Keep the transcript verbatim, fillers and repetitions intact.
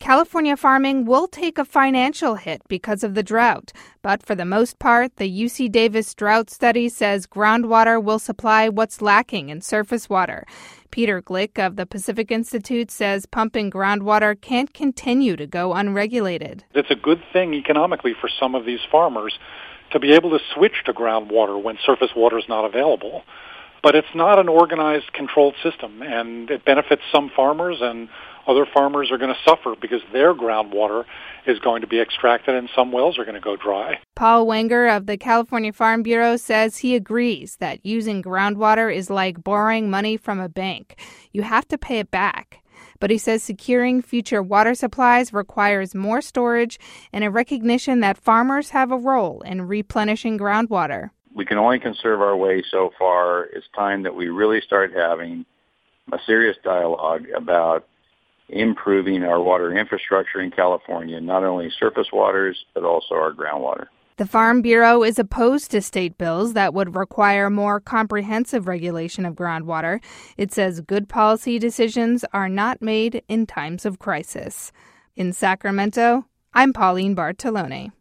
California farming will take a financial hit because of the drought. But for the most part, the U C Davis drought study says groundwater will supply what's lacking in surface water. Peter Glick of the Pacific Institute says pumping groundwater can't continue to go unregulated. It's a good thing economically for some of these farmers to be able to switch to groundwater when surface water is not available. But it's not an organized, controlled system, and it benefits some farmers, and other farmers are going to suffer because their groundwater is going to be extracted and some wells are going to go dry. Paul Wenger of the California Farm Bureau says he agrees that using groundwater is like borrowing money from a bank. You have to pay it back. But he says securing future water supplies requires more storage and a recognition that farmers have a role in replenishing groundwater. We can only conserve our way so far. It's time that we really start having a serious dialogue about improving our water infrastructure in California, not only surface waters, but also our groundwater. The Farm Bureau is opposed to state bills that would require more comprehensive regulation of groundwater. It says good policy decisions are not made in times of crisis. In Sacramento, I'm Pauline Bartolone.